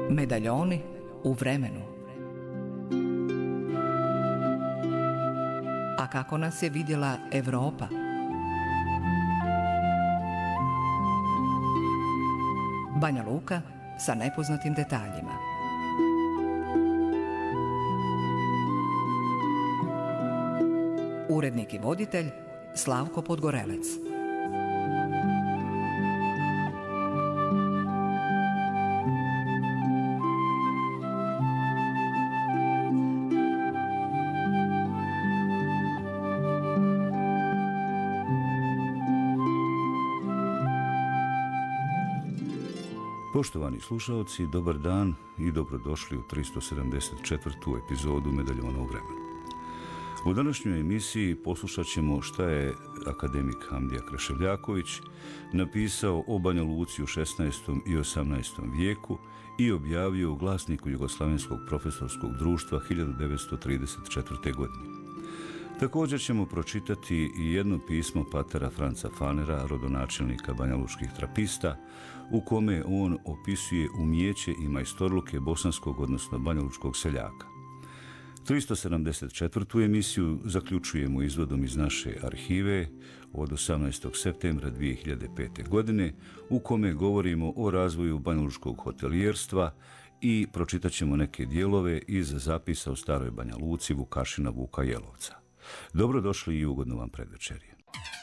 Medaljoni u vremenu. A kako nas je vidjela Evropa? Banja Luka sa nepoznatim detaljima. Urednik i voditelj Slavko Podgorelec. Poštovani slušalci, dobar dan i dobrodošli u 374. epizodu Medaljona u vremenu. U današnjoj emisiji poslušat ćemo šta je akademik Hamdija Kreševljaković napisao o Banja Luci u 16. i 18. vijeku i objavio u Glasniku Jugoslavenskog profesorskog društva 1934. godine. Također ćemo pročitati i jedno pismo patera Franca Fanera, rodonačelnika banjalučkih trapista, u kome on opisuje umijeće i majstorluke bosanskog, odnosno banjalučkog seljaka. 374. emisiju zaključujemo izvodom iz naše arhive od 18. septembra 2005. godine, u kome govorimo o razvoju banjalučkog hotelijerstva i pročitat ćemo neke dijelove iz zapisa o staroj Banja Luci Vukašina Vuka Jelovca. Dobrodošli i ugodno vam predvečerje.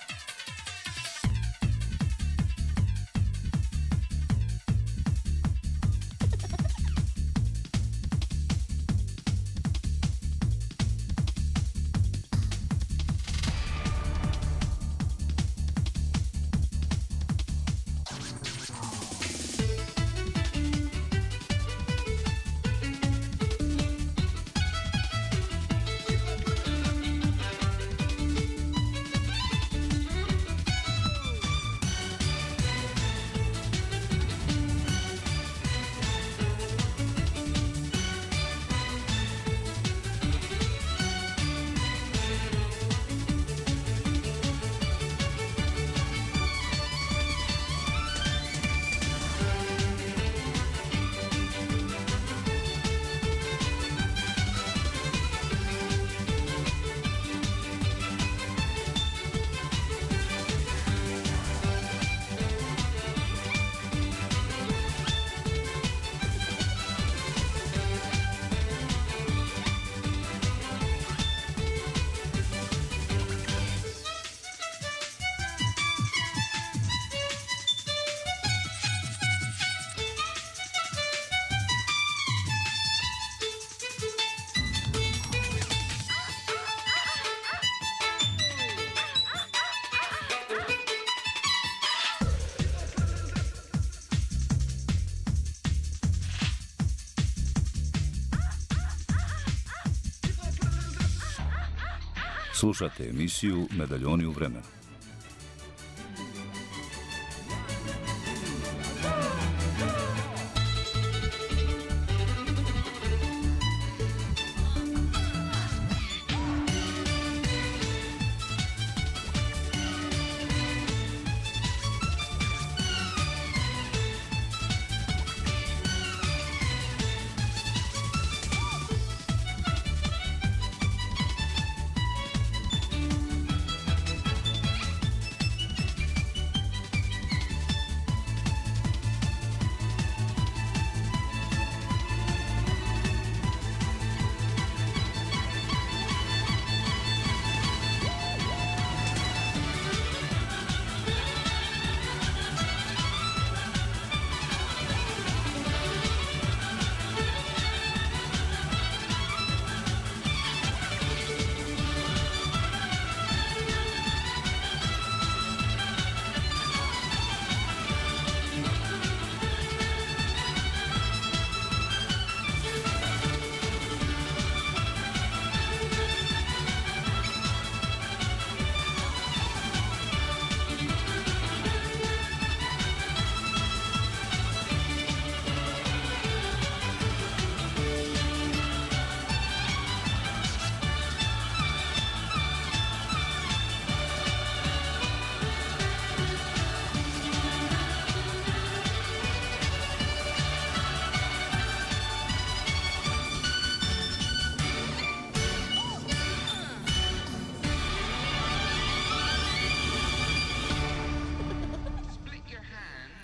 Slušate emisiju Medaljoni u vremenu.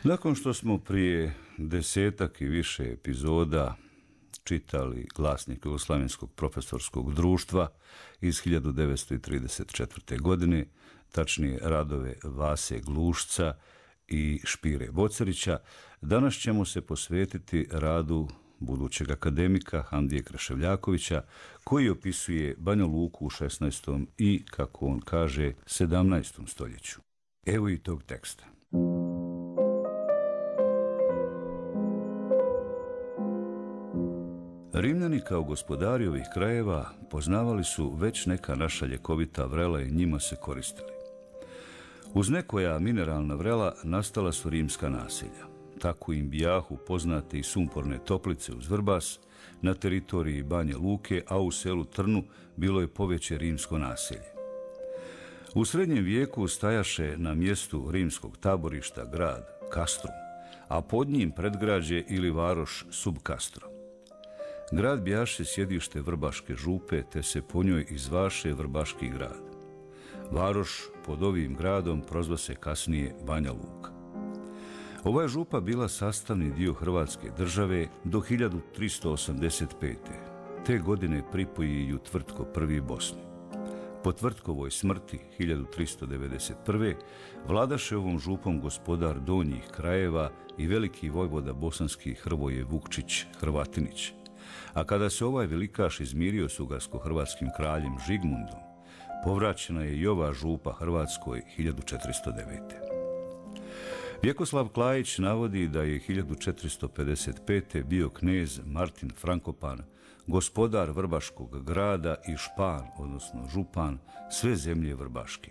Nakon što smo prije 10 i više epizoda čitali Glasnik Jugoslavenskog profesorskog društva iz 1934. godine, tačnije radove Vase Glušca i Špire Vocerića, danas ćemo se posvetiti radu budućeg akademika Handije Kreševljakovića, koji opisuje Banja Luku u 16. i, kako on kaže, 17. stoljeću. Evo i tog teksta. Rimljani kao gospodari ovih krajeva poznavali su već neka naša ljekovita vrela i njima se koristili. Uz nekoja mineralna vrela nastala su rimska naselja. Tako im bijahu poznate i sumporne toplice uz Vrbas, na teritoriji Banje Luke, a u selu Trnu bilo je poveće rimsko naselje. U srednjem vijeku stajaše na mjestu rimskog taborišta grad Castrum, a pod njim predgrađe ili varoš Subcastro. Grad bjaše sjedište Vrbaške župe, te se po njoj izvaše Vrbaški grad. Varoš pod ovim gradom prozva se kasnije Banja Luka. Ova je župa bila sastavni dio Hrvatske države do 1385. Te godine pripoji ju Tvrtko I Bosni. Po Tvrtkovoj smrti 1391. vladaše ovom župom gospodar donjih krajeva i veliki vojvoda bosanski Hrvoje Vukčić Hrvatinić. A kada se ovaj velikaš izmirio s ugarsko-hrvatskim kraljem Žigmundom, povraćena je i ova župa Hrvatskoj 1409. Vjekoslav Klajić navodi da je 1455. bio knez Martin Frankopan, gospodar Vrbaškog grada i špan, odnosno župan, sve zemlje Vrbaške.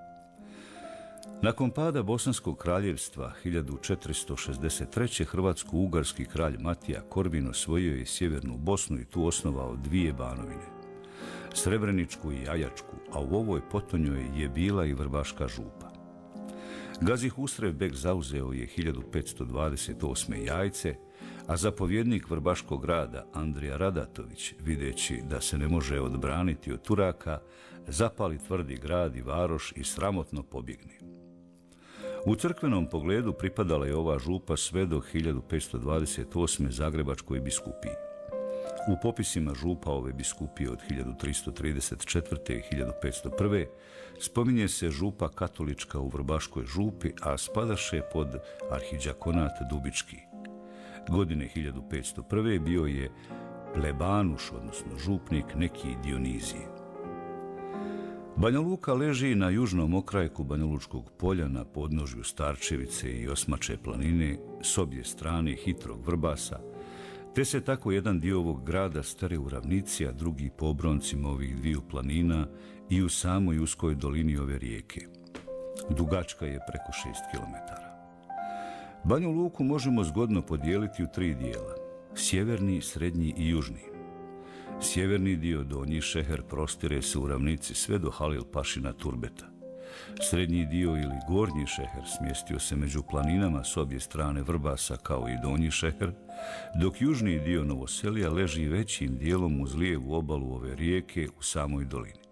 Nakon pada Bosanskog kraljevstva 1463. hrvatsko-ugarski kralj Matija Korvin osvojio je sjevernu Bosnu i tu osnovao 2 banovine, Srebreničku i Ajačku, a u ovoj potonjoj je bila i Vrbaška župa. Gazi Husrev Bek zauzeo je 1528. Jajce, a zapovjednik Vrbaškog grada Andrija Radatović, videći da se ne može odbraniti od Turaka, zapali tvrdi grad i varoš i sramotno pobjegni. U crkvenom pogledu pripadala je ova župa sve do 1528. Zagrebačkoj biskupiji. U popisima župa ove biskupije od 1334. i 1501. spominje se župa katolička u Vrbaškoj župi, a spadaše pod arhidžakonat Dubički. Godine 1501. bio je plebanuš, odnosno župnik neki Dionizije. Banja Luka leži na južnom okrajku Banjalučkog polja na podnožju Starčevice i Osmače planine s obje strane hitrog Vrbasa, te se tako jedan dio ovog grada stare u ravnici, a drugi po obroncima ovih dviju planina i u samoj uskoj dolini ove rijeke. Dugačka je preko 6 km. Banju Luku možemo zgodno podijeliti u 3 dijela: sjeverni, srednji i južni. Sjeverni dio Donji Šeher prostire se u ravnici sve do Halil Pašina Turbeta. Srednji dio ili Gornji Šeher smjestio se među planinama s obje strane Vrbasa kao i Donji Šeher, dok južni dio Novoselija leži većim dijelom uz lijevu obalu ove rijeke u samoj dolini.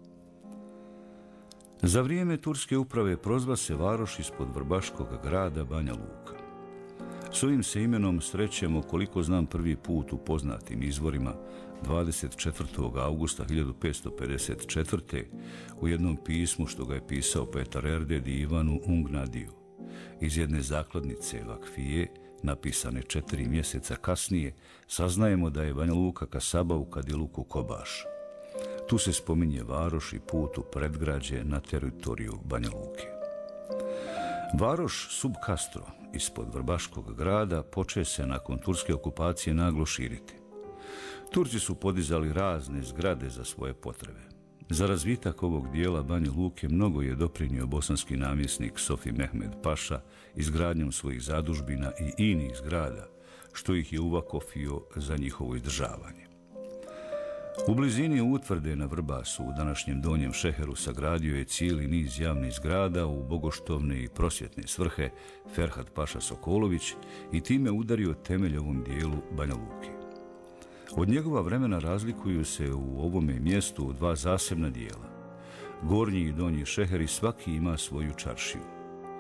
Za vrijeme turske uprave prozva se varoš ispod Vrbaškog grada Banja Luka. S ovim se imenom srećemo, koliko znam, prvi put u poznatim izvorima 24. augusta 1554. u jednom pismu što ga je pisao Petar Erded i Ivanu Ungnadiju iz jedne zakladnice Vakfije, napisane 4 mjeseca kasnije, saznajemo da je Banja Luka kasaba u Kadiluku Kobaš. Tu se spominje varoš i put u predgrađe na teritoriju Banja Luke. Varoš Subcastro ispod Vrbaškog grada poče se nakon turske okupacije naglo širiti. Turci su podizali razne zgrade za svoje potrebe. Za razvitak ovog dijela Banje Luke mnogo je doprinio bosanski namjesnik Sofi Mehmed Paša izgradnjom svojih zadužbina i inih zgrada, što ih je uvakofio za njihovo izdržavanje. U blizini utvrde na Vrbasu u današnjem Donjem Šeheru sagradio je cijeli niz javnih zgrada u bogoštovne i prosvjetne svrhe Ferhat Paša Sokolović i time udario temelj ovom dijelu Banja Luke. Od njegova vremena razlikuju se u ovome mjestu 2 zasebna dijela. Gornji i Donji Šeher i svaki ima svoju čaršiju.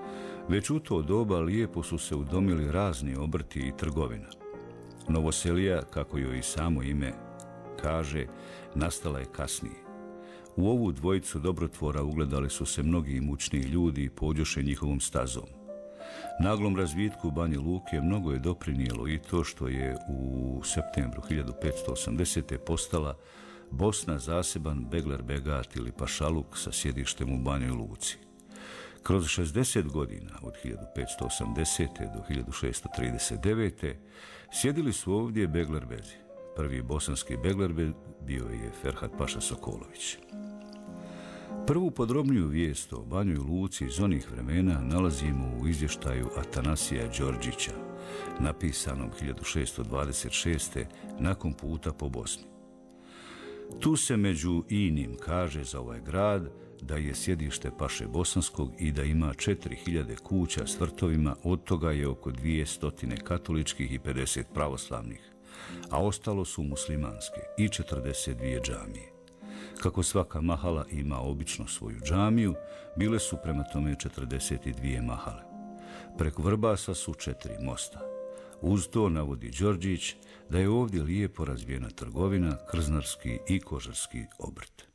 Već u to doba lijepo su se udomili razni obrti i trgovina. Novoselija, kako joj i samo ime kaže, nastala je kasnije. U ovu dvojicu dobrotvora ugledali su se mnogi imućniji ljudi i pođoše njihovom stazom. Naglom razvitku Banja Luke mnogo je doprinijelo i to što je u septembru 1580. postala Bosna zaseban beglerbegat ili pašaluk sa sjedištem u Banjoj Luci. Kroz 60 godina, od 1580. do 1639. sjedili su ovdje beglerbezi. Prvi bosanski beglerbe bio je Ferhat Paša Sokolović. Prvu podrobniju vijest o Banjoj Luci iz onih vremena nalazimo u izvještaju Atanasija Đorđića, napisanom 1626. nakon puta po Bosni. Tu se među inim kaže za ovaj grad da je sjedište Paše Bosanskog i da ima 4000 kuća s vrtovima, od toga je oko 200 katoličkih i 50 pravoslavnih, a ostalo su muslimanske i 42 džamije. Kako svaka mahala ima obično svoju džamiju, bile su prema tome 42 mahale. Preko Vrbasa su 4 mosta. Uz to navodi Đorđić da je ovdje lijepo razvijena trgovina, krznarski i kožarski obrt.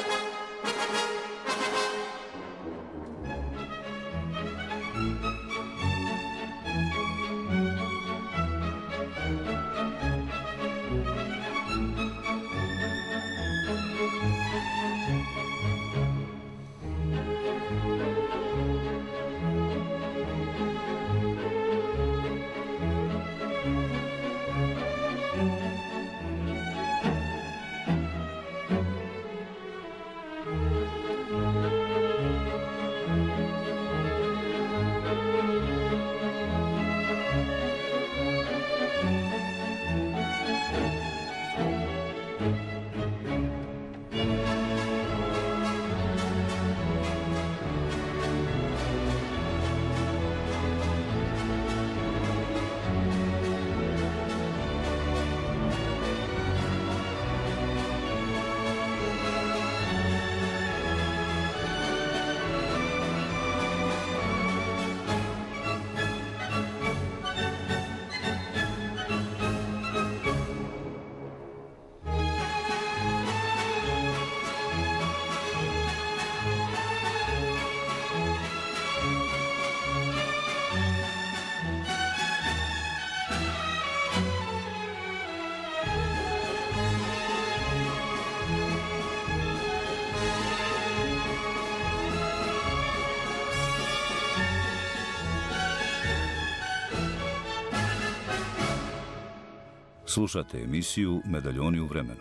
Slušate emisiju Medaljoni u vremenu.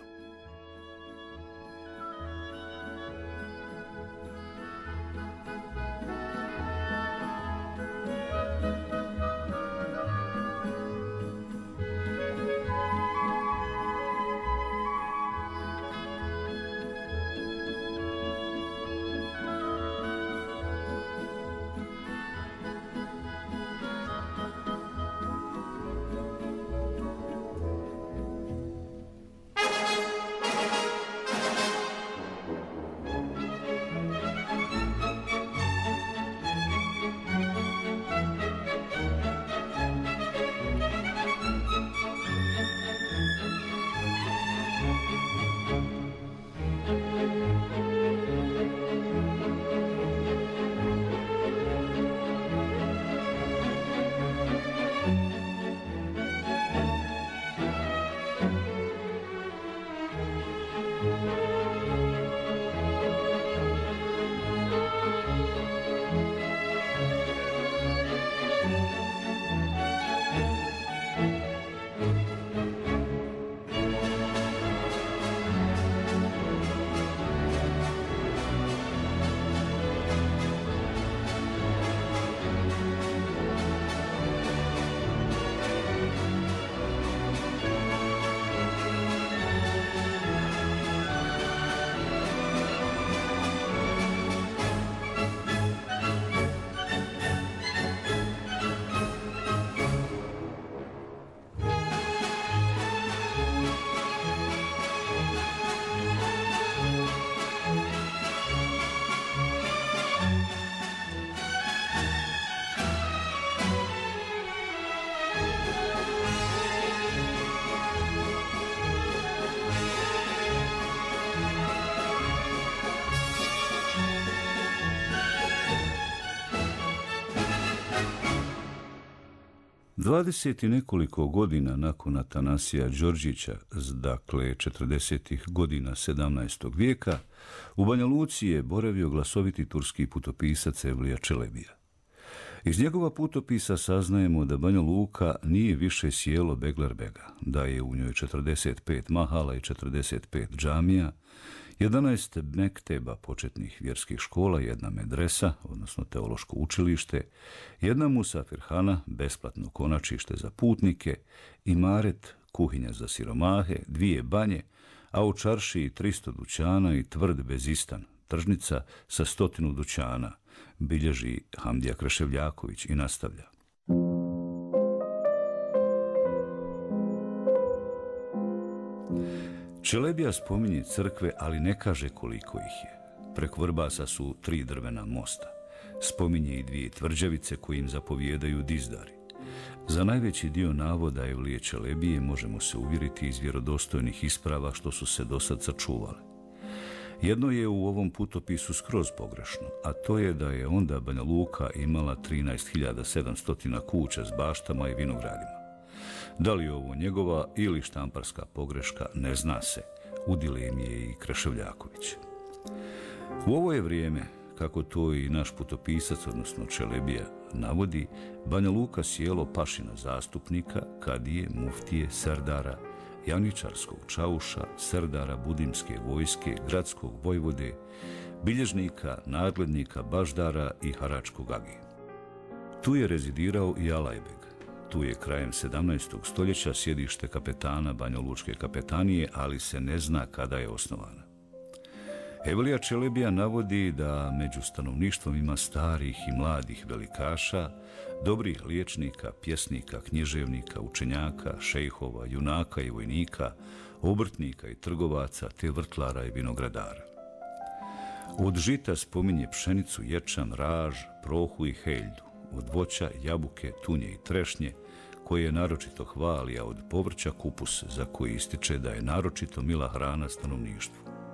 20 i nekoliko godina nakon Atanasija Đorđića, dakle 40. godina 17. vijeka, u Banja Luci je boravio glasoviti turski putopisac Evlija Čelebija. Iz njegova putopisa saznajemo da Banja Luka nije više sjelo Beglerbega, da je u njoj 45 mahala i 45 džamija, 11 mekteba početnih vjerskih škola, jedna medresa, odnosno teološko učilište, jedna musafirhana, besplatno konačište za putnike, imaret, kuhinja za siromahe, 2 banje, a u čaršiji 300 dućana i tvrd bezistan, tržnica sa 100 dućana, bilježi Hamdija Kreševljaković i nastavlja. Čelebija spominje crkve, ali ne kaže koliko ih je. Preko Vrbasa su 3 drvena mosta. Spominje i 2 tvrđavice kojim zapovijedaju dizdari. Za najveći dio navoda Evlije Čelebije možemo se uvjeriti iz vjerodostojnih isprava što su se dosad sačuvale. Jedno je u ovom putopisu skroz pogrešno, a to je da je onda Banja Luka imala 13.700 kuća s baštama i vinogradima. Da li je ovo njegova ili štamparska pogreška, ne zna se. U dilemi je i Kreševljaković. U ovo je vrijeme, kako to i naš putopisac, odnosno Čelebija, navodi, Banja Luka sjelo pašina zastupnika, kadije, muftije, serdara, javničarskog čauša, serdara budimske vojske, gradskog vojvode, bilježnika, nadglednika, baždara i haračkog agije. Tu je rezidirao i Alajbeg. Tu je krajem 17. stoljeća sjedište kapetana Banjalučke kapetanije, ali se ne zna kada je osnovana. Evlija Čelebija navodi da među stanovništvom ima starih i mladih velikaša, dobrih liječnika, pjesnika, književnika, učenjaka, šejhova, junaka i vojnika, obrtnika i trgovaca, te vrtlara i vinogradara. Od žita spominje pšenicu, ječam, raž, prohu i heljdu. Od voća, jabuke, tunje i trešnje, koje naročito hvali, a od povrća kupus, za koji ističe da je naročito mila hrana stanovništvu.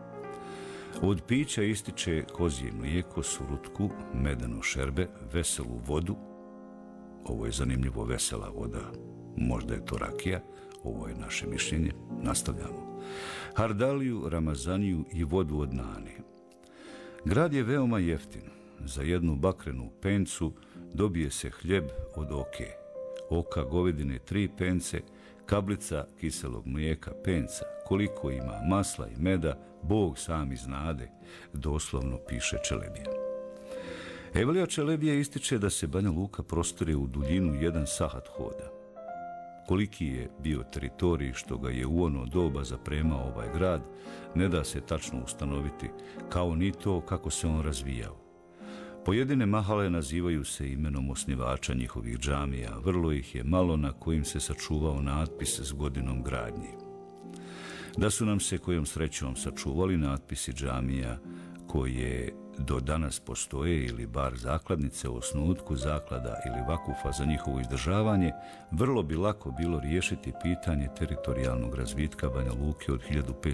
Od pića ističe kozje mlijeko, surutku, medeno šerbe, veselu vodu, ovo je zanimljivo, vesela voda, možda je to rakija, ovo je naše mišljenje, nastavljamo, hardaliju, ramazaniju i vodu od nane. Grad je veoma jeftin, za jednu bakrenu pencu dobije se hljeb od oka govedine 3 pence, kablica kiselog mlijeka penca, koliko ima masla i meda, Bog sam iznade, doslovno piše Čelebija. Evlija Čelebija ističe da se Banja Luka prostire u duljinu 1 sahat hoda. Koliki je bio teritorij što ga je u ono doba zapremao ovaj grad, ne da se tačno ustanoviti, kao ni to kako se on razvijao. Pojedine mahale nazivaju se imenom osnivača njihovih džamija, vrlo ih je malo na kojim se sačuvao natpis s godinom gradnje. Da su nam se kojom srećom sačuvali natpisi džamija koje do danas postoje ili bar zakladnice o osnutku zaklada ili vakufa za njihovo izdržavanje, vrlo bi lako bilo riješiti pitanje teritorijalnog razvitka Banja Luke od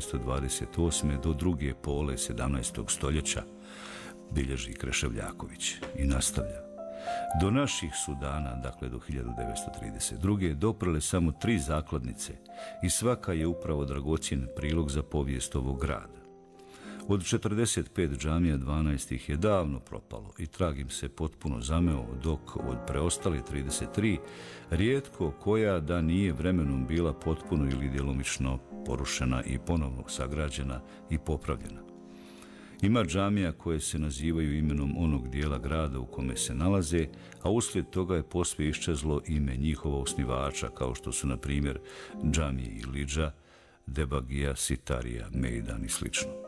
1528. do druge pole 17. stoljeća, bilježi Kreševljaković i nastavlja. Do naših su dana, dakle do 1932. doprle samo 3 zakladnice i svaka je upravo dragocjen prilog za povijest ovog grada. Od 45 džamija 12 ih je davno propalo i trag im se potpuno zameo, dok od preostale 33 rijetko koja da nije vremenom bila potpuno ili djelomično porušena i ponovno sagrađena i popravljena. Ima džamija koje se nazivaju imenom onog dijela grada u kome se nalaze, a uslijed toga je posve iščezlo ime njihova osnivača, kao što su, na primjer, džamije Ilidža, Debagija, Sitarija, Mejdan i sl.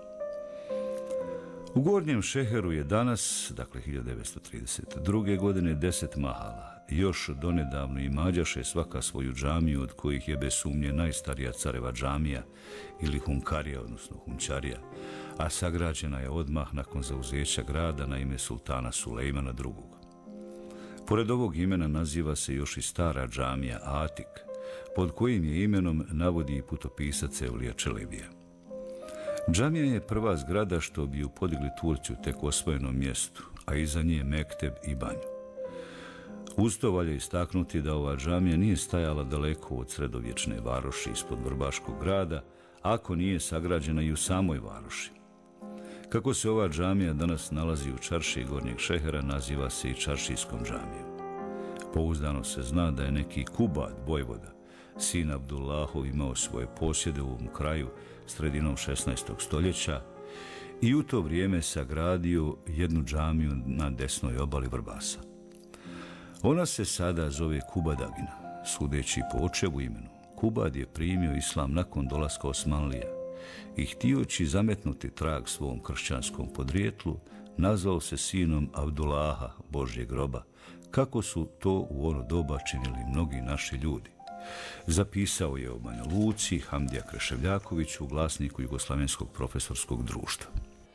U Gornjem Šeheru je danas, dakle 1932. godine, 10 mahala. Još donedavno imađaše svaka svoju džamiju, od kojih je bez sumnje najstarija careva džamija ili hunkarija, odnosno hunčarija, a sagrađena je odmah nakon zauzeća grada na ime sultana Sulejmana II. Pored ovog imena naziva se još i stara džamija Atik, pod kojim je imenom navodi i putopisac Evlija Čelebija. Džamija je prva zgrada što bi ju podigli Turci u tek osvojenom mjestu, a iza nje mekteb i banju. Uz to valja istaknuti da ova džamija nije stajala daleko od sredovječne varoši ispod Vrbaškog grada, ako nije sagrađena i u samoj varoši. Kako se ova džamija danas nalazi u čaršiji Gornjeg Šehera, naziva se i čaršijskom džamijom. Pouzdano se zna da je neki Kubad Bojvoda, sin Abdullahov, imao svoje posjede u ovom kraju sredinom 16. stoljeća i u to vrijeme sagradio jednu džamiju na desnoj obali Vrbasa. Ona se sada zove Kubadagina, sudeći po očevu imenu. Kubad je primio islam nakon dolaska Osmanlija i htioći zametnuti trag svom kršćanskom podrijetlu, nazvao se sinom Abdullaha, Božjeg roba, kako su to u ono doba činili mnogi naši ljudi. Zapisao je o Banja Luci Hamdija Kreševljaković u glasniku Jugoslavenskog profesorskog društva.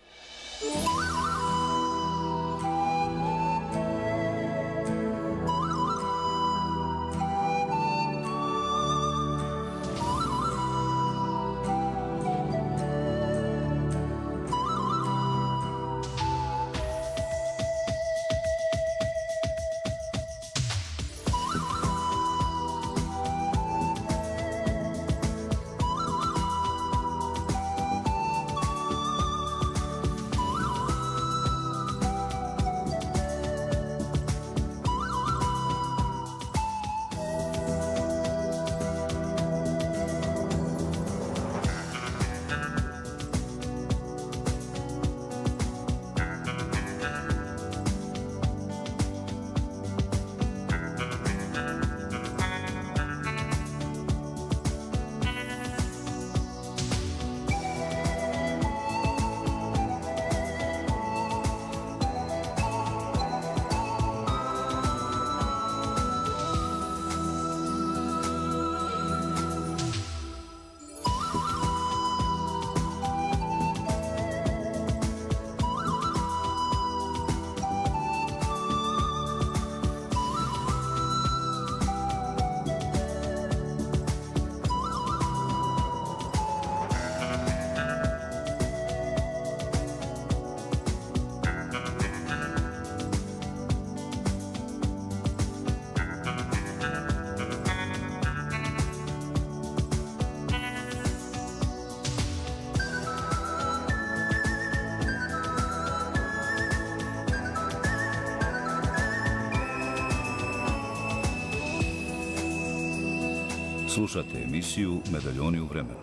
Slušate emisiju Medaljoni u vremenu.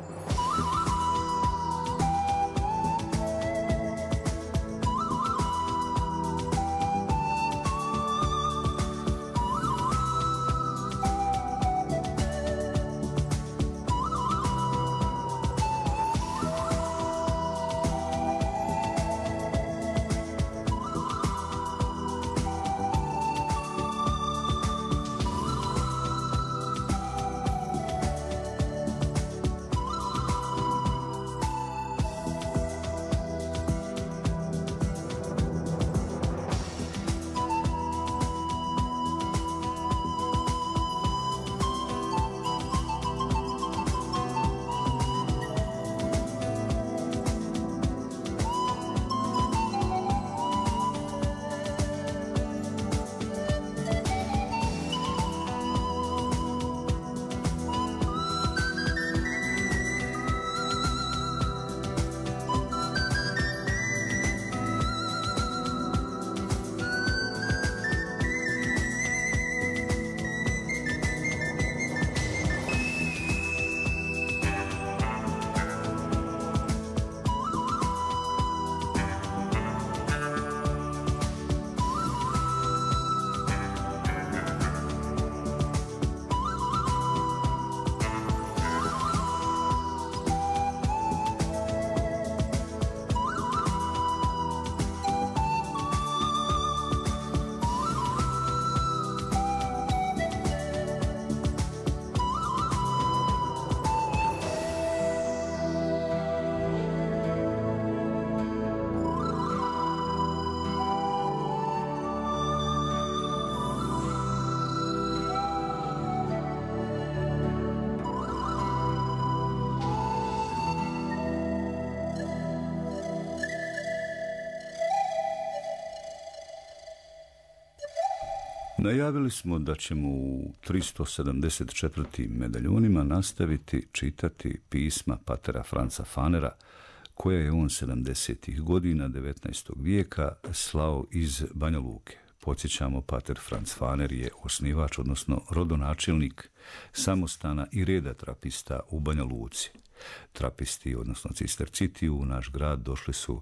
Najavili smo da ćemo u 374. medaljonima nastaviti čitati pisma patera Franca Fanera, koja je on 70. godina 19. vijeka slao iz Banja Luke. Podsjećamo, pater Franc Faner je osnivač, odnosno rodonačelnik samostana i reda trapista u Banja Luci. Trapisti, odnosno cisterciti, u naš grad došli su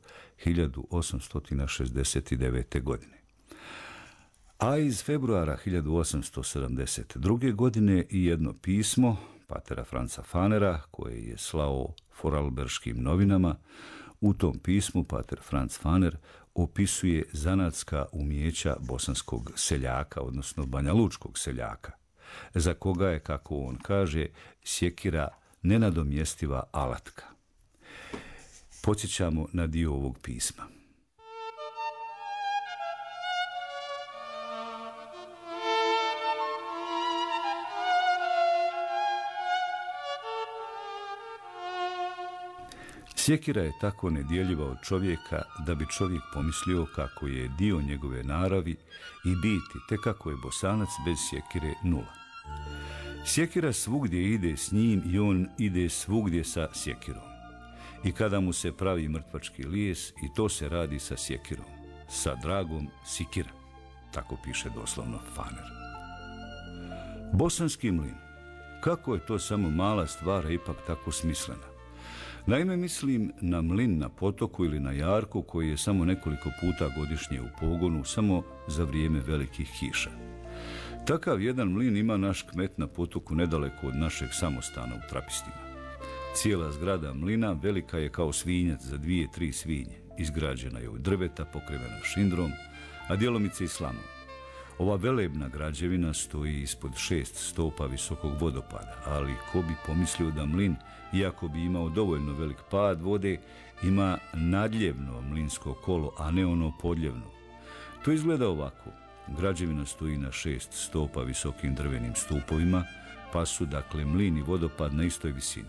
1869. godine. A iz februara 1872. godine i jedno pismo patera Franca Fanera, koje je slao Vorarlberškim novinama. U tom pismu pater Franc Faner opisuje zanatska umijeća bosanskog seljaka, odnosno banjalučkog seljaka, za koga je, kako on kaže, sjekira nenadomjestiva alatka. Podsjećamo na dio ovog pisma. Sjekira je tako nedjeljiva od čovjeka da bi čovjek pomislio kako je dio njegove naravi i biti, te kako je Bosanac bez sjekire nula. Sjekira svugdje ide s njim i on ide svugdje sa sjekirom. I kada mu se pravi mrtvački lijes, i to se radi sa sjekirom, sa dragom sikira, tako piše doslovno Faner. Bosanski mlin, kako je to samo mala stvar, a ipak tako smislena. Naime, mislim na mlin na potoku ili na jarku koji je samo nekoliko puta godišnje u pogonu, samo za vrijeme velikih kiša. Takav jedan mlin ima naš kmet na potoku nedaleko od našeg samostana u Trapistima. Cijela zgrada mlina velika je kao svinjac za 2-3 svinje. Izgrađena je od drveta, pokrivena šindrom, a djelomice i slamom. Ova velebna građevina stoji ispod 6 stopa visokog vodopada, ali ko bi pomislio da mlin, iako bi imao dovoljno velik pad vode, ima nadljevno mlinsko kolo, a ne ono podljevno. To izgleda ovako. Građevina stoji na 6 stopa visokim drvenim stupovima, pa su dakle mlin i vodopad na istoj visini.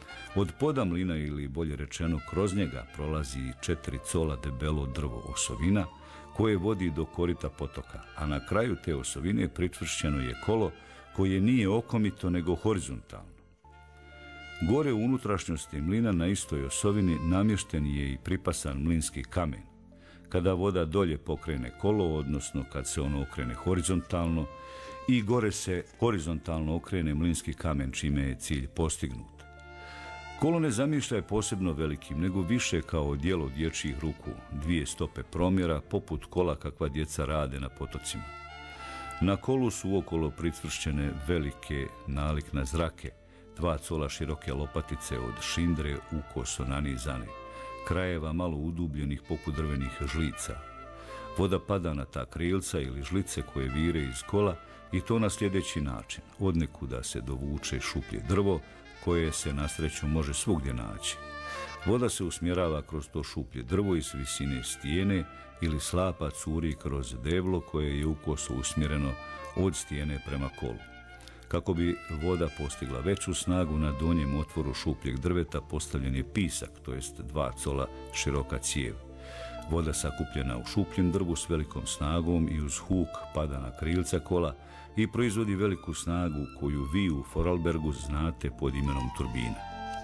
Od poda mlina, ili bolje rečeno kroz njega, prolazi 4 cola debelo drvo osovina, koje vodi do korita potoka, a na kraju te osovine pričvršćeno je kolo koje nije okomito nego horizontalno. Gore u unutrašnjosti mlina na istoj osovini namješten je i pripasan mlinski kamen. Kada voda dolje pokrene kolo, odnosno kad se ono okrene horizontalno, i gore se horizontalno okrene mlinski kamen, čime je cilj postignut. Kolo ne zamišlja posebno velikim, nego više kao djelo dječjih ruku, 2 stope promjera, poput kola kakva djeca rade na potocima. Na kolu su okolo pricvršćene velike nalik na zrake, 2 cola široke lopatice od šindre ukoso nanizane, krajeva malo udubljenih poput drvenih žlica. Voda pada na ta krilca ili žlice koje vire iz kola, i to na sljedeći način. Odnekuda se dovuče šuplje drvo, koje se na sreću može svugdje naći. Voda se usmjerava kroz to šuplje drvo iz visine stijene ili slapa curi kroz deblo koje je ukoso usmjereno od stijene prema kolu. Kako bi voda postigla veću snagu, na donjem otvoru šupljeg drveta postavljen je pisak, to jest 2 cola široka cijev. Voda sakupljena u šupljem drvu s velikom snagom i uz huk pada na krilca kola i proizvodi veliku snagu koju vi u Vorarlbergu znate pod imenom turbina.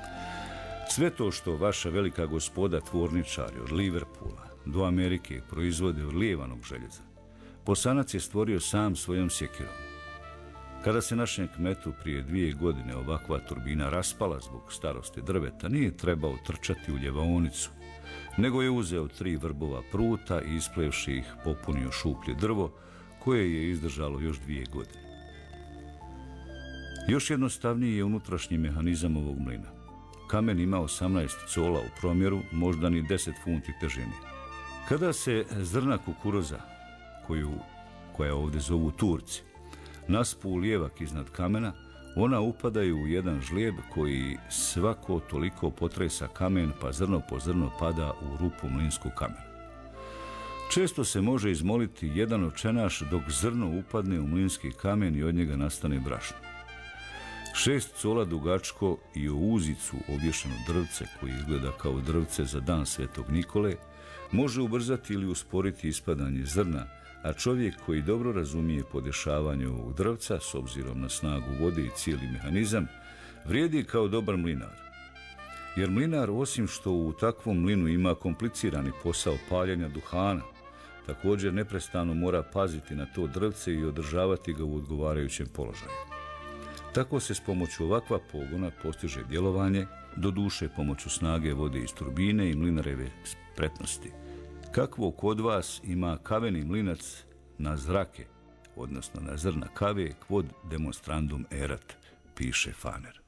Sve to što vaša velika gospoda tvorničari od Liverpoola do Amerike proizvode od lijevanog željeza, Bosanac je stvorio sam svojom sjekirom. Kada se našem kmetu prije 2 godine ovakva turbina raspala zbog starosti drveta, nije trebao trčati u ljevaonicu, nego je uzeo 3 vrbova pruta i isplevši ih popunio šuplje drvo, koje je izdržalo još 2 godine. Još jednostavniji je unutrašnji mehanizam ovog mlina. Kamen ima 18 cola u promjeru, možda ni 10 funti težine. Kada se zrna kukuruza, koja ovdje zovu Turci, naspu u lijevak iznad kamena, ona upadaju u jedan žlijeb koji svako toliko potresa kamen, pa zrno po zrno pada u rupu mlinsku kamena. Često se može izmoliti jedan očenaš dok zrno upadne u mlinski kamen i od njega nastane brašno. 6 cola dugačko i o uzicu obješeno drvce, koji izgleda kao drvce za dan Svetog Nikole, može ubrzati ili usporiti ispadanje zrna, a čovjek koji dobro razumije podešavanje ovog drvca s obzirom na snagu vode i cijeli mehanizam, vrijedi kao dobar mlinar. Jer mlinar, osim što u takvom mlinu ima komplicirani posao paljenja duhana, također neprestano mora paziti na to drvce i održavati ga u odgovarajućem položaju. Tako se s pomoću ovakva pogona postiže djelovanje, doduše pomoću snage vode iz turbine i mlinareve spretnosti. Kakvo kod vas ima kaveni mlinac na zrake, odnosno na zrna kave, quod demonstrandum erat, piše Faner.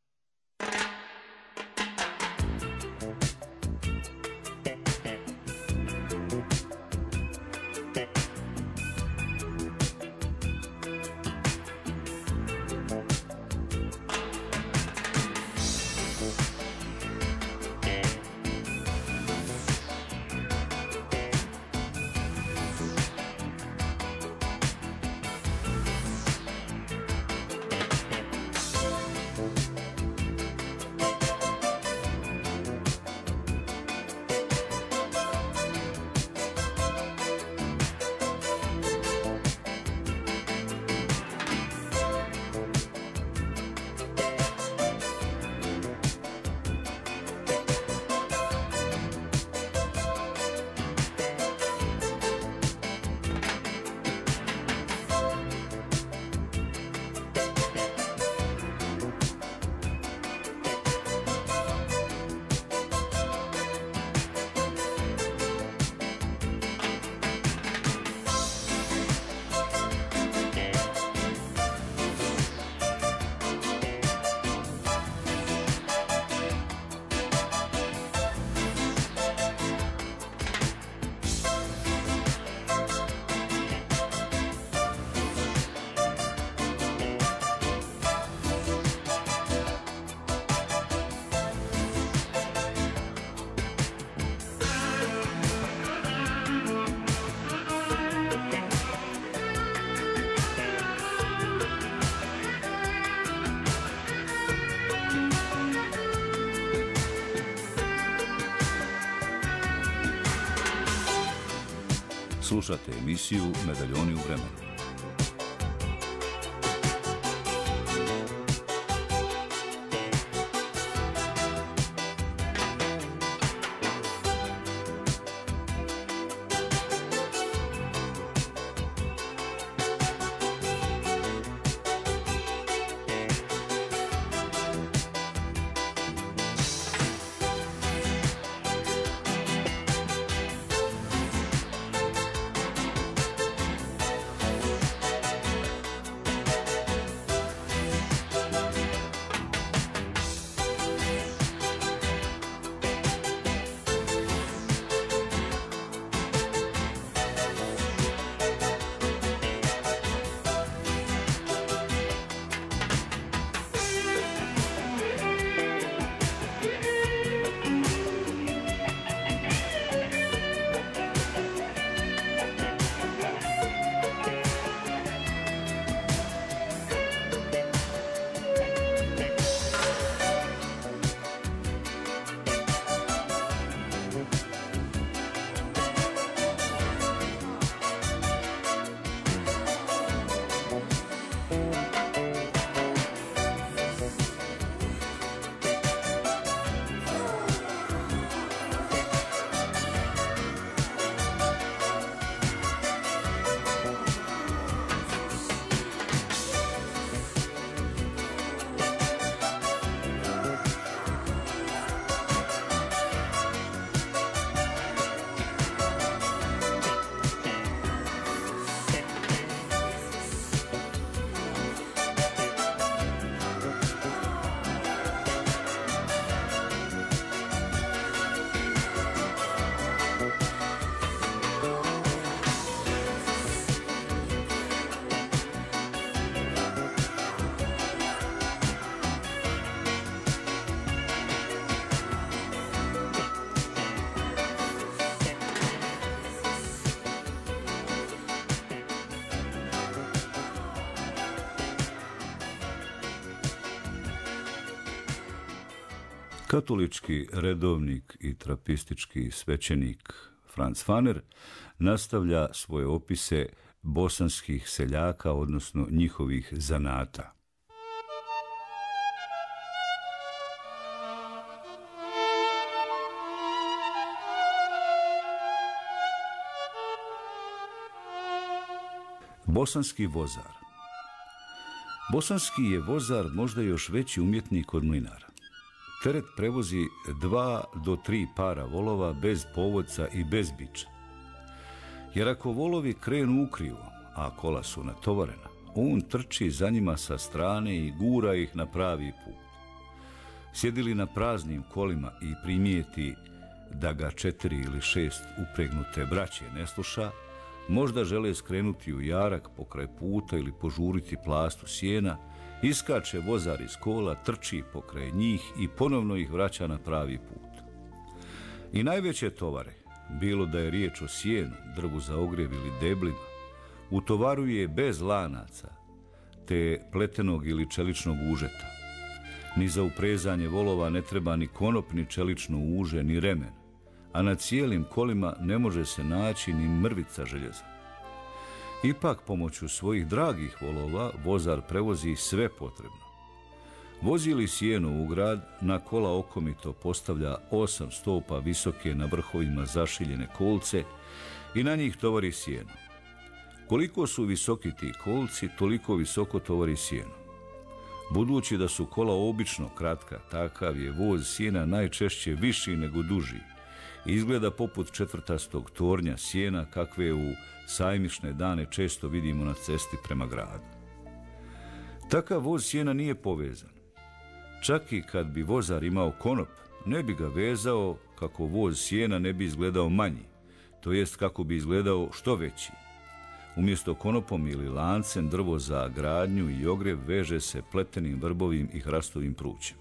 Slušate emisiju Medaljoni u vremenu. Katolički redovnik i trapistički svećenik Franz Faner, nastavlja svoje opise bosanskih seljaka, odnosno njihovih zanata. Bosanski vozar. Bosanski je vozar možda još veći umjetnik od mlinara. Teret prevozi 2 do 3 para volova bez povodca i bez biča. Jer ako volovi krenu ukrivo, a kola su natovarena, on trči za njima sa strane i gura ih na pravi put. Sjedili na praznim kolima i primijeti da ga 4 ili 6 upregnute braće ne sluša, možda žele skrenuti u jarak pokraj puta ili požuriti plastu sjena, iskače vozar iz kola, trči pokraj njih i ponovno ih vraća na pravi put. I najveće tovare, bilo da je riječ o sjenu, drvu za ogrjev ili deblima, utovaruje bez lanaca, te pletenog ili čeličnog užeta. Ni za uprezanje volova ne treba ni konop, ni čelično uže, ni remen, a na cijelim kolima ne može se naći ni mrvica željeza. Ipak pomoću svojih dragih volova vozar prevozi sve potrebno. Vozi li sjeno u grad, na kola okomito postavlja 8 stopa visoke na vrhovima zašiljene kolce i na njih tovari sjeno. Koliko su visoki ti kolci, toliko visoko tovari sjeno. Budući da su kola obično kratka, takav je voz sjena najčešće viši nego duži. Izgleda poput četvrtastog tornja sjena kakve u sajmišne dane često vidimo na cesti prema gradu. Takav voz sjena nije povezan. Čak i kad bi vozar imao konop, ne bi ga vezao kako voz sjena ne bi izgledao manji, to jest kako bi izgledao što veći. Umjesto konopom ili lancem drvo za gradnju i ogrjev veže se pletenim vrbovim i hrastovim prućem.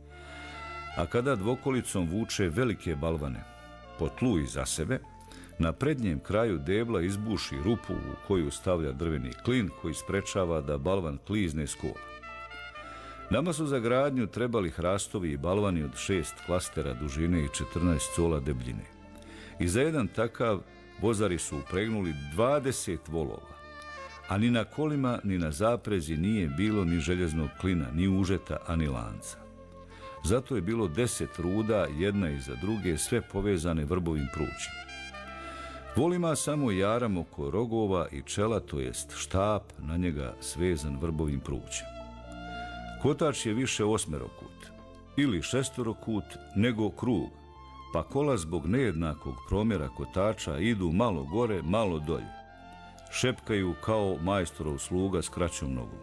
A kada dvokolicom vuče velike balvane po tlu iza sebe, na prednjem kraju debla izbuši rupu u koju stavlja drveni klin koji sprečava da balvan klizne s kola. Nama su za gradnju trebali hrastovi i balvani od 6 klastera dužine i 14 cola debljine. I za jedan takav vozari su upregnuli 20 volova, a ni na kolima ni na zaprezi nije bilo ni željeznog klina, ni užeta, a ni lanca. Zato je bilo 10 ruda, jedna iza druge, sve povezane vrbovim prućem. Vol ima samo jaram oko rogova i čela, to jest štap, na njega svezan vrbovim prućem. Kotač je više osmerokut ili šestorokut nego krug, pa kola zbog nejednakog promjera kotača idu malo gore, malo dolje. Šepkaju kao majstorov sluga s kraćom nogom.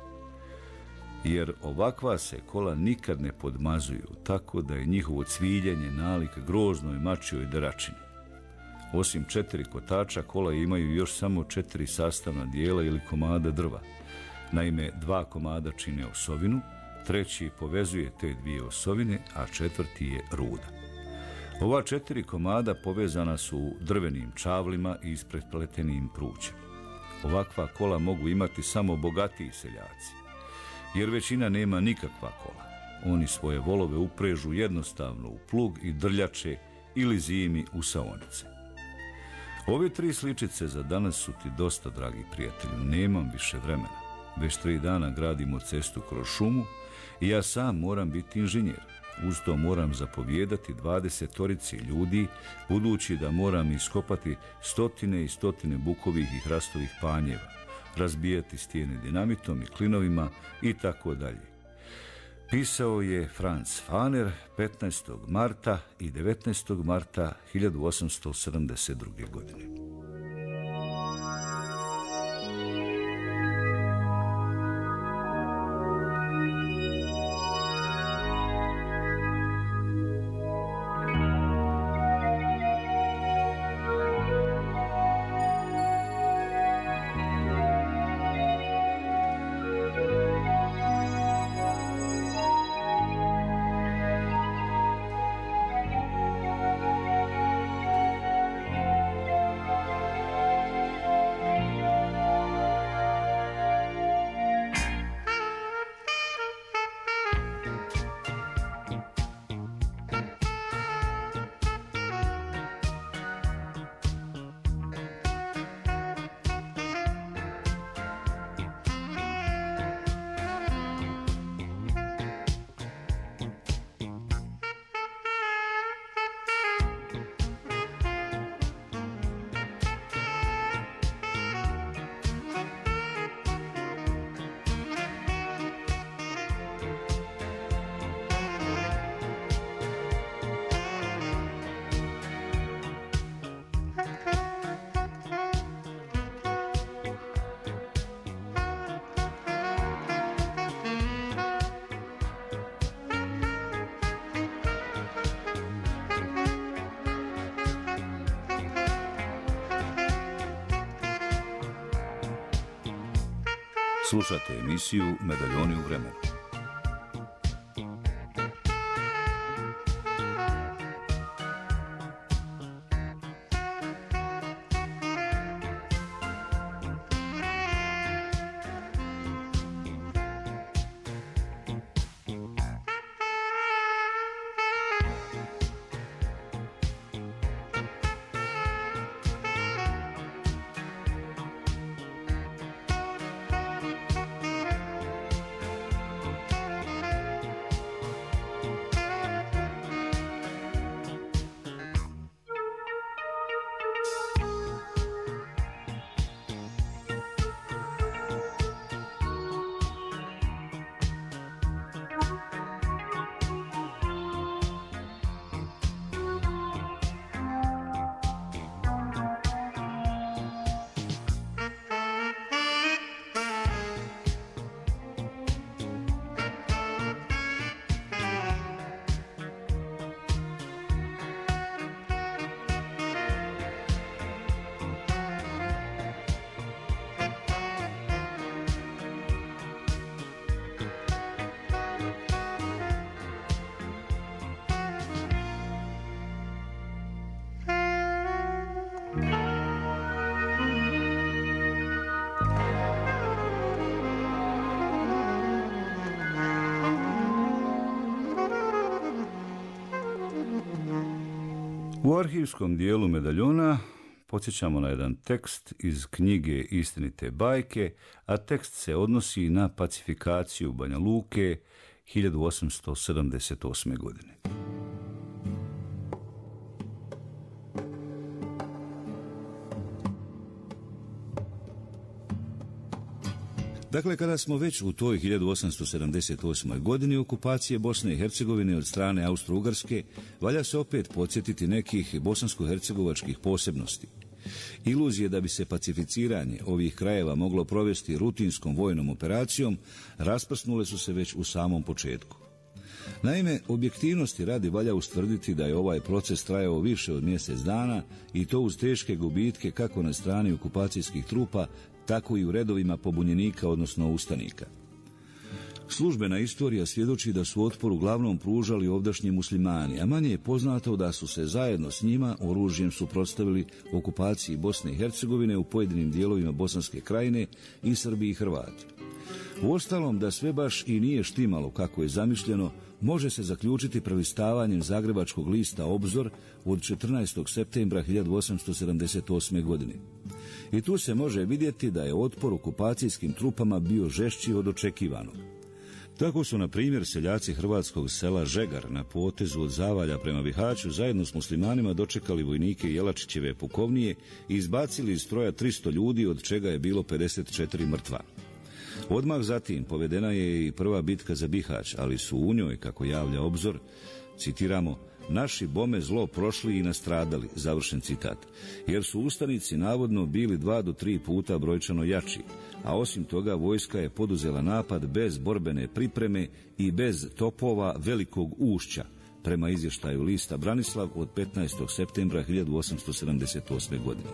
Jer ovakva se kola nikad ne podmazuju, tako da je njihovo cviljenje nalik groznoj mačjoj deračini. Osim 4 kotača, kola imaju još samo 4 sastavna dijela ili komada drva. Naime, 2 komada čine osovinu, 3. povezuje te 2 osovine, a 4. je ruda. Ova 4 komada povezana su drvenim čavlima i isprepletenim prućem. Ovakva kola mogu imati samo bogatiji seljaci, jer većina nema nikakva kola. Oni svoje volove uprežu jednostavno u plug i drljače ili zimi u saonice. Ove 3 sličice za danas su ti dosta, dragi prijatelju, nemam više vremena. Već 3 dana gradimo cestu kroz šumu i ja sam moram biti inženjer. Uz to moram zapovijedati 20 ljudi, budući da moram iskopati stotine i stotine bukovih i hrastovih panjeva, razbijati stijene dinamitom i klinovima i tako dalje. Pisao je Franz Faner 15. marta i 19. marta 1872. godine. Slušate emisiju Medaljoni u vremenu. U arhivskom dijelu Medaljona podsjećamo na jedan tekst iz knjige Istinite bajke, a tekst se odnosi na pacifikaciju Banja Luke 1878. godine. Dakle, kada smo već u toj 1878. godini okupacije Bosne i Hercegovine od strane Austro-Ugarske, valja se opet podsjetiti nekih bosansko-hercegovačkih posebnosti. Iluzije da bi se pacificiranje ovih krajeva moglo provesti rutinskom vojnom operacijom rasprsnule su se već u samom početku. Naime, objektivnosti radi valja ustvrditi da je ovaj proces trajao više od mjesec dana i to uz teške gubitke kako na strani okupacijskih trupa, tako i u redovima pobunjenika, odnosno ustanika. Službena istorija svjedoči da su otpor uglavnom pružali ovdašnji muslimani, a manje je poznato da su se zajedno s njima oružjem suprotstavili okupaciji Bosne i Hercegovine u pojedinim dijelovima Bosanske krajine i Srbiji i Hrvati. Uostalom, da sve baš i nije štimalo kako je zamišljeno, može se zaključiti prelistavanjem zagrebačkog lista Obzor od 14. septembra 1878. godine. I tu se može vidjeti da je otpor okupacijskim trupama bio žešći od očekivanog. Tako su, na primjer, seljaci hrvatskog sela Žegar na potezu od Zavalja prema Bihaću zajedno s muslimanima dočekali vojnike Jelačićeve pukovnije i izbacili iz stroja 300 ljudi, od čega je bilo 54 mrtva. Odmah zatim povedena je i prva bitka za Bihać, ali su u njoj, kako javlja Obzor, citiramo, naši bome zlo prošli i nastradali, završen citat, jer su ustanici navodno bili 2 do 3 puta brojčano jači, a osim toga vojska je poduzela napad bez borbene pripreme i bez topova Velikog Ušća, prema izvještaju lista Branislav od 15. septembra 1878. godine.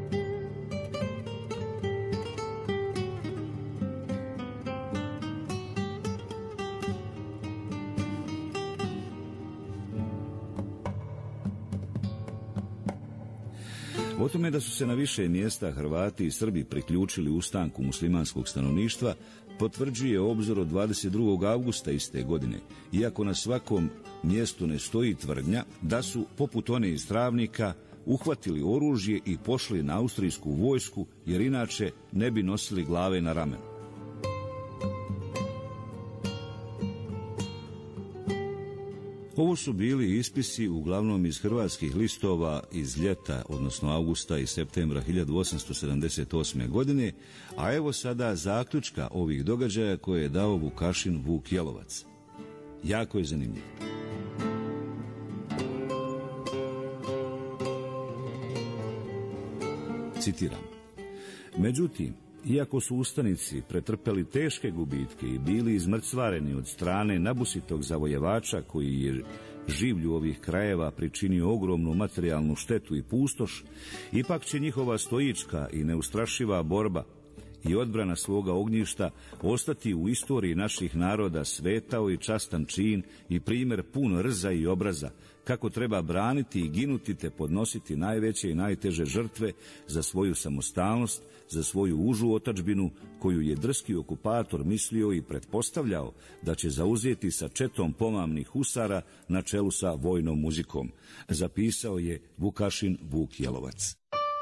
O tome da su se na više mjesta Hrvati i Srbi priključili ustanku muslimanskog stanovništva potvrđuje Obzor od 22. augusta iste godine, iako na svakom mjestu ne stoji tvrdnja da su, poput one iz Travnika, uhvatili oružje i pošli na austrijsku vojsku, jer inače ne bi nosili glave na ramenu. Ovo su bili ispisi uglavnom iz hrvatskih listova iz ljeta, odnosno augusta i septembra 1878. godine, a evo sada zaključka ovih događaja koje je dao Vukašin Vuk Jelovac. Jako je zanimljivo. Citiram. Međutim, iako su ustanici pretrpeli teške gubitke i bili izmrcvareni od strane nabusitog zavojevača koji je življu ovih krajeva pričinio ogromnu materijalnu štetu i pustoš, ipak će njihova stoička i neustrašiva borba i odbrana svoga ognjišta ostati u istoriji naših naroda svetao i častan čin i primjer pun rza i obraza, kako treba braniti i ginuti te podnositi najveće i najteže žrtve za svoju samostalnost, za svoju užu otadžbinu koju je drski okupator mislio i pretpostavljao da će zauzeti sa četom pomamnih husara na čelu sa vojnom muzikom, zapisao je Vukašin Vuk Jelovac.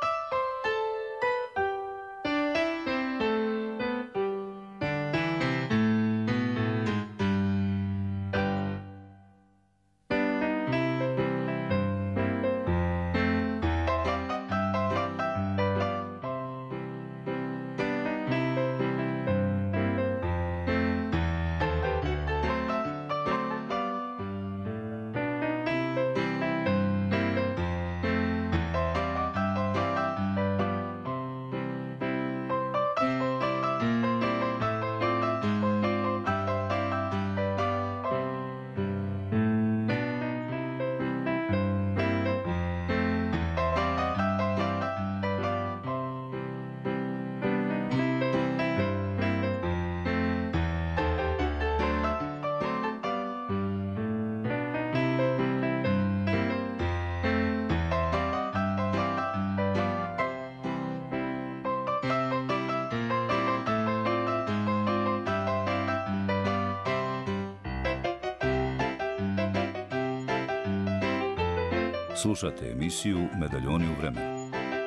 Slušate emisiju Medaljoni u vremenu.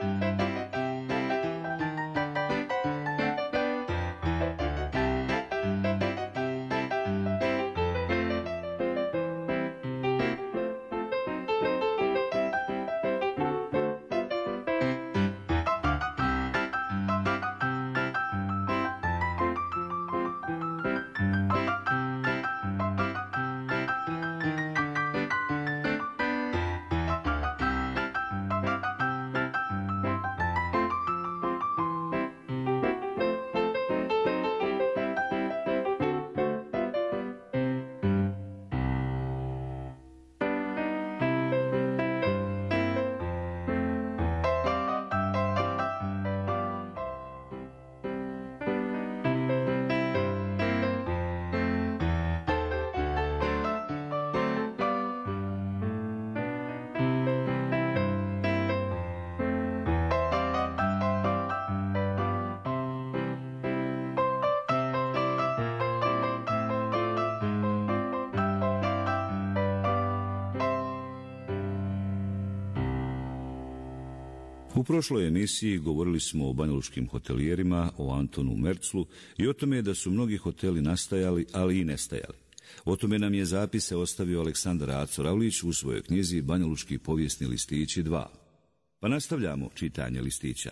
U prošloj emisiji govorili smo o banjalučkim hotelijerima, o Antonu Merclu i o tome da su mnogi hoteli nastajali, ali i nestajali. O tome nam je zapise ostavio Aleksandar Aco Ravlić u svojoj knjizi Banjalučki povijesni listići 2. Pa nastavljamo čitanje listića.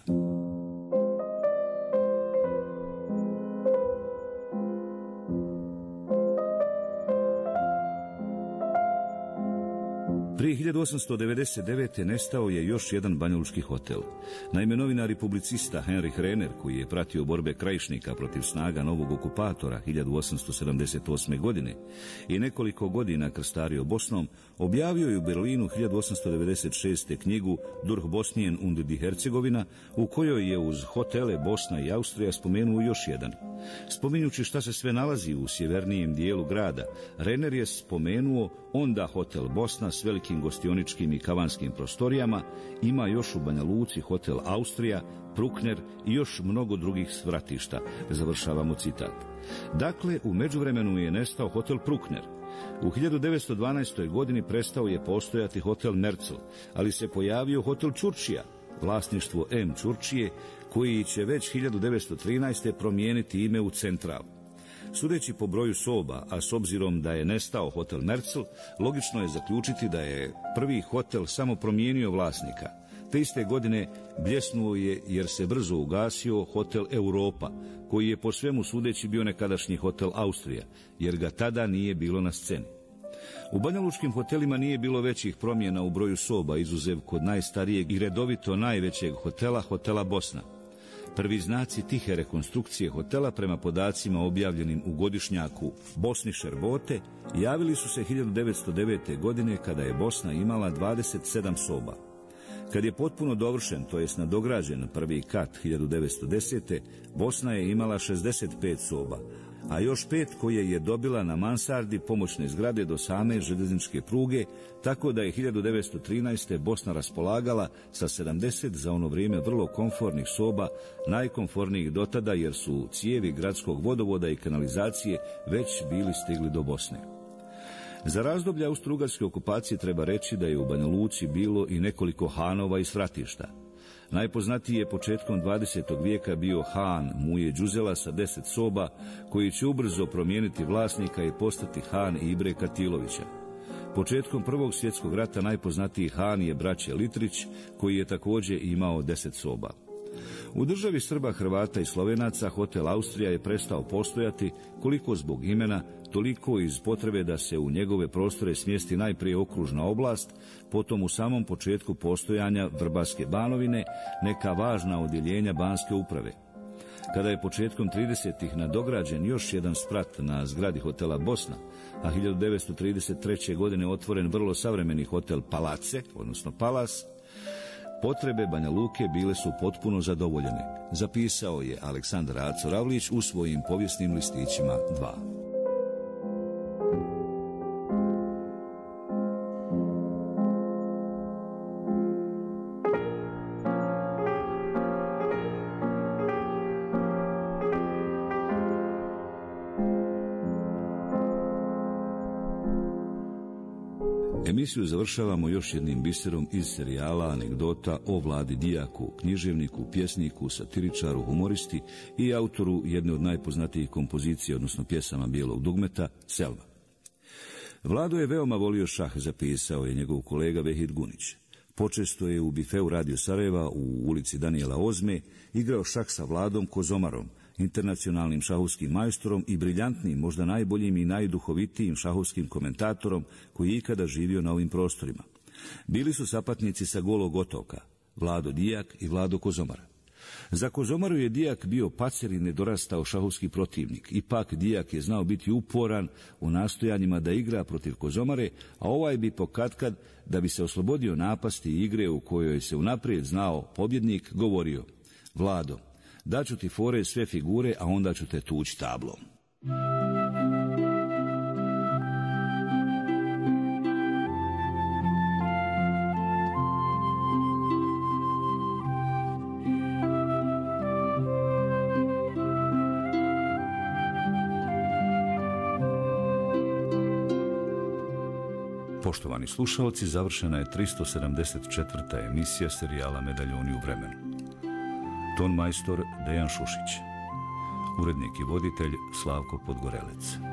Prije 1899. nestao je još jedan banjalučki hotel. Naime, novinar i publicista Henrik Renner, koji je pratio borbe Krajišnika protiv snaga novog okupatora 1878. godine i nekoliko godina krstario Bosnom, objavio je u Berlinu 1896. knjigu Durch Bosnien und die Hercegovina, u kojoj je uz hotele Bosna i Austrija spomenuo još jedan. Spominjući šta se sve nalazi u sjevernijem dijelu grada, Renner je spomenuo onda hotel Bosna s velikim gostioničkim i kavanskim prostorijama, ima još u Banja Luci hotel Austrija, Prukner i još mnogo drugih svratišta. Završavamo citat. Dakle, u međuvremenu je nestao hotel Prukner. U 1912. godini prestao je postojati hotel Mercl, ali se pojavio hotel Ćurčija, vlasništvo M. Ćurčije, koji će već 1913. promijeniti ime u Central. Sudeći po broju soba, a s obzirom da je nestao hotel Mercl, logično je zaključiti da je prvi hotel samo promijenio vlasnika. Te iste godine bljesnuo je, jer se brzo ugasio, hotel Europa, koji je po svemu sudeći bio nekadašnji hotel Austrija, jer ga tada nije bilo na sceni. U banjalučkim hotelima nije bilo većih promjena u broju soba, izuzev kod najstarijeg i redovito najvećeg hotela, hotela Bosna. Prvi znaci tihe rekonstrukcije hotela, prema podacima objavljenim u godišnjaku Bosni Šerbote, javili su se 1909. godine, kada je Bosna imala 27 soba. Kad je potpuno dovršen, to jest nadograđen prvi kat 1910. Bosna je imala 65 soba, a još 5 koje je dobila na mansardi pomoćne zgrade do same željezničke pruge, tako da je 1913. Bosna raspolagala sa 70 za ono vrijeme vrlo komfornih soba, najkomfornijih dotada jer su cijevi gradskog vodovoda i kanalizacije već bili stigli do Bosne. Za razdoblje austro-ugarske okupacije treba reći da je u Banja Luci bilo i nekoliko hanova i svratišta. Najpoznatiji je početkom 20. vijeka bio han Muje Đuzela sa 10 soba, koji će ubrzo promijeniti vlasnika i postati han Ibre Katilovića. Početkom Prvog svjetskog rata najpoznatiji han je braće Litrić, koji je također imao 10 soba. U državi Srba, Hrvata i Slovenaca hotel Austrija je prestao postojati, koliko zbog imena, toliko iz potrebe da se u njegove prostore smjesti najprije okružna oblast, potom u samom početku postojanja Vrbarske Banovine neka važna odjeljenja Banske uprave. Kada je početkom 30. nadograđen još jedan sprat na zgradi hotela Bosna, a 1933. godine otvoren vrlo savremeni hotel Palace, odnosno Palas, potrebe Banja Luke bile su potpuno zadovoljene, zapisao je Aleksandar Aco Ravlić u svojim povijesnim listićima 2. Emisiju završavamo još jednim biserom iz serijala anegdota o Vladi Dijaku, književniku, pjesniku, satiričaru, humoristi i autoru jedne od najpoznatijih kompozicija, odnosno pjesama Bijelog dugmeta, Selva. Vlado je veoma volio šah, zapisao je njegov kolega Vehid Gunić. Počesto je u bifeu Radio Sarajeva u ulici Danijela Ozme igrao šah sa Vladom Kozomarom, internacionalnim šahovskim majstorom i briljantnim, možda najboljim i najduhovitijim šahovskim komentatorom koji je ikada živio na ovim prostorima. Bili su sapatnici sa Golog otoka, Vlado Dijak i Vlado Kozomar. Za Kozomaru je Dijak bio pacer i nedorastao šahovski protivnik. Ipak Dijak je znao biti uporan u nastojanjima da igra protiv Kozomare, a ovaj bi pokatkad, da bi se oslobodio napasti i igre u kojoj se unaprijed znao pobjednik, govorio: Vlado, daću ti fore sve figure, a onda ću te tući tablom. Poštovani slušalci, završena je 374. emisija serijala Medaljoni u vremenu. Ton majstor Dejan Šušić. Urednik i voditelj Slavko Podgorelec.